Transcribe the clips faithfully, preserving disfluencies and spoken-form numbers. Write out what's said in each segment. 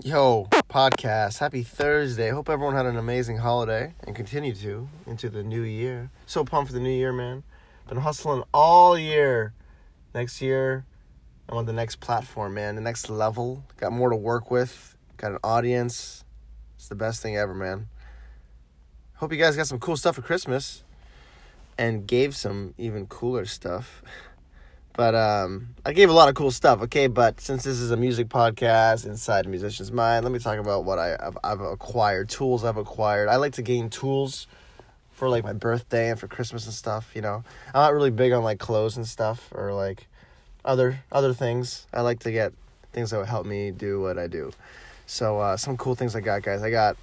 Yo, podcast. Happy Thursday. Hope everyone had an amazing holiday and continue to into the new year. So pumped for the new year, man. Been hustling all year. Next year, I'm on the next platform, man. The next level. Got more to work with. Got an audience. It's the best thing ever, man. Hope you guys got some cool stuff for Christmas. And gave some even cooler stuff. But um, I gave a lot of cool stuff, okay? But since this is a music podcast, Inside a Musician's Mind, let me talk about what I, I've, I've acquired, tools I've acquired. I like to gain tools for, like, my birthday and for Christmas and stuff, you know? I'm not really big on, like, clothes and stuff or, like, other other things. I like to get things that will help me do what I do. So uh, some cool things I got, guys. I got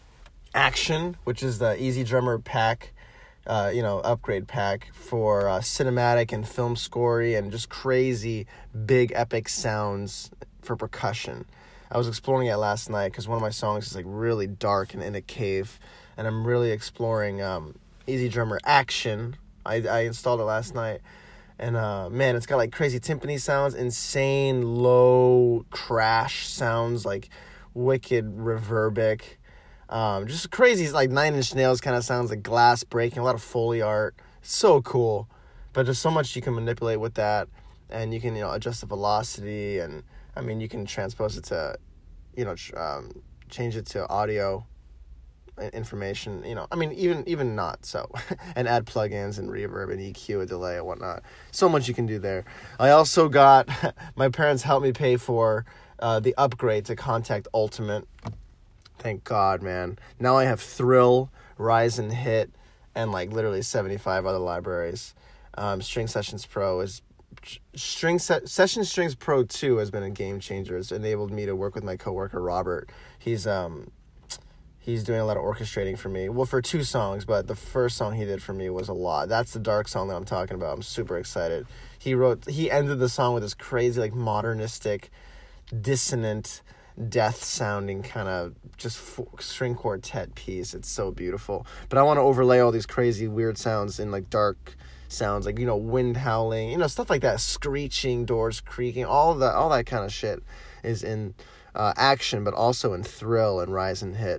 Action, which is the Easy Drummer pack. Uh, you know, upgrade pack for uh, cinematic and film scory and just crazy big epic sounds for percussion. I was exploring it last night because one of my songs is like really dark and in a cave, and I'm really exploring um, Easy Drummer Action. I, I installed it last night, and uh, man, it's got like crazy timpani sounds, insane low crash sounds, like wicked reverbic. Um, just crazy, like Nine Inch Nails kind of sounds, like glass breaking, a lot of Foley art. So cool. But there's so much you can manipulate with that. And you can, you know, adjust the velocity. And, I mean, you can transpose it to, you know, um, change it to audio information. You know, I mean, even even not so. And add plugins and reverb and E Q and delay and whatnot. So much you can do there. I also got, my parents helped me pay for uh, the upgrade to Kontakt Ultimate. Thank God, man. Now I have Thrill, Rise and Hit, and like literally seventy-five other libraries. Um, String Sessions Pro is String Se- Session Strings Pro two has been a game changer. It's enabled me to work with my coworker Robert. He's um he's doing a lot of orchestrating for me. Well, for two songs, but the first song he did for me was a lot. That's the dark song that I'm talking about. I'm super excited. He wrote he ended the song with this crazy like modernistic, dissonant, death sounding kind of just string quartet piece. It's so beautiful, but I want to overlay all these crazy weird sounds in like dark sounds, like, you know, wind howling, you know, stuff like that, screeching, doors creaking, all of that all that kind of shit is in uh, Action, but also in Thrill and Rise and Hit.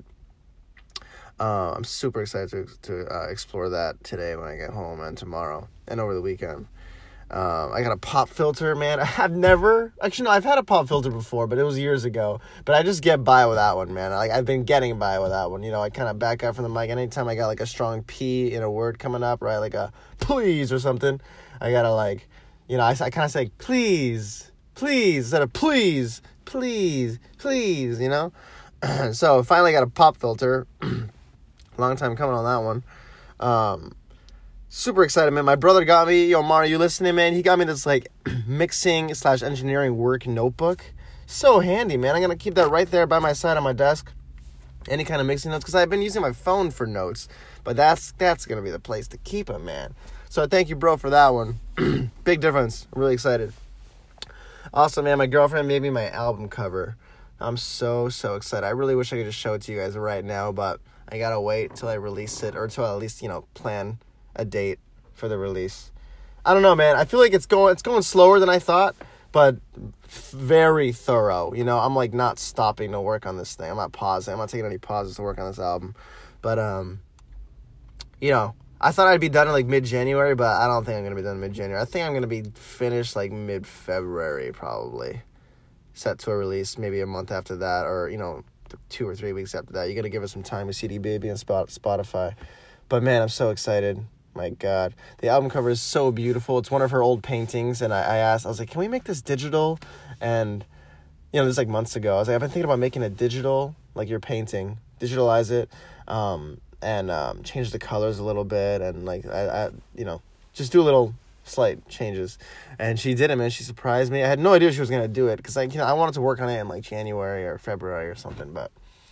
uh, I'm super excited to, to uh, explore that today when I get home and tomorrow and over the weekend. Um, I got a pop filter, man. I've never, actually, no, I've had a pop filter before, but it was years ago. But I just get by with that one, man. Like, I've been getting by with that one. You know, I kind of back up from the mic. Anytime I got, like, a strong P in a word coming up, right, like a please or something, I gotta, like, you know, I, I kind of say, please, please, instead of please, please, please, you know? So, finally got a pop filter. Long time coming on that one. Um... Super excited, man. My brother got me, yo, Mario, you listening, man? He got me this, like, mixing slash engineering work notebook. So handy, man. I'm going to keep that right there by my side on my desk. Any kind of mixing notes, because I've been using my phone for notes. But that's that's going to be the place to keep them, man. So thank you, bro, for that one. Big difference. I'm really excited. Also, man, my girlfriend made me my album cover. I'm so, so excited. I really wish I could just show it to you guys right now, but I got to wait till I release it, or till I at least, you know, plan a date for the release. I don't know, man. I feel like it's going it's going slower than I thought, but very thorough. You know, I'm like not stopping to work on this thing. I'm not pausing. I'm not taking any pauses to work on this album. But um, you know, I thought I'd be done in like mid-January, but I don't think I'm gonna be done in mid-January. I think I'm gonna be finished like mid-February probably. Set to a release maybe a month after that, or you know, two or three weeks after that. You gotta give it some time with C D Baby and Spot Spotify. But man, I'm so excited. My God. The album cover is so beautiful. It's one of her old paintings, and I, I asked, I was like, can we make this digital? And, you know, this was like months ago. I was like, I've been thinking about making it digital, like your painting, digitalize it, um, and um, change the colors a little bit, and, like, I, I, you know, just do a little slight changes. And she did it, man. She surprised me. I had no idea she was going to do it, because, like, you know, I wanted to work on it in, like, January or February or something, but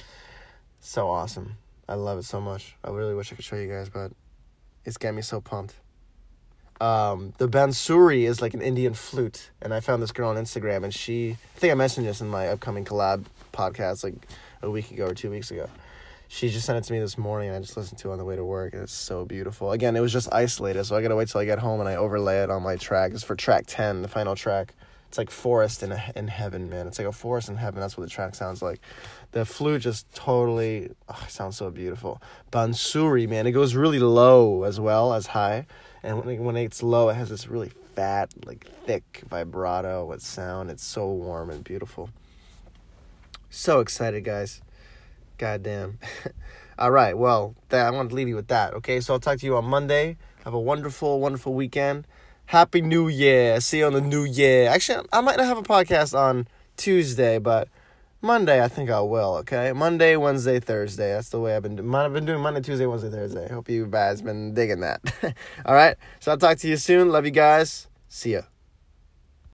so awesome. I love it so much. I really wish I could show you guys, but it's getting me so pumped. Um, the bansuri is like an Indian flute, and I found this girl on Instagram, and she, I think I mentioned this in my upcoming collab podcast like a week ago or two weeks ago. She just sent it to me this morning, and I just listened to it on the way to work, and it's so beautiful. Again, it was just isolated, so I gotta wait till I get home and I overlay it on my track. It's for track ten, the final track It's like forest in a, in heaven, man. It's like a forest in heaven. That's what the track sounds like. The flute just totally oh, it sounds so beautiful. Bansuri, man, it goes really low as well as high, and when it, when it's low, it has this really fat, like thick vibrato with sound. It's so warm and beautiful. So excited, guys. Goddamn. All right, well, that, I want to leave you with that, okay? So I'll talk to you on Monday. Have a wonderful, wonderful weekend. Happy New Year. See you on the New Year. Actually, I might not have a podcast on Tuesday, but Monday I think I will, okay? Monday, Wednesday, Thursday. That's the way I've been doing. I've been doing Monday, Tuesday, Wednesday, Thursday. Hope you guys been digging that. All right? So I'll talk to you soon. Love you guys. See ya.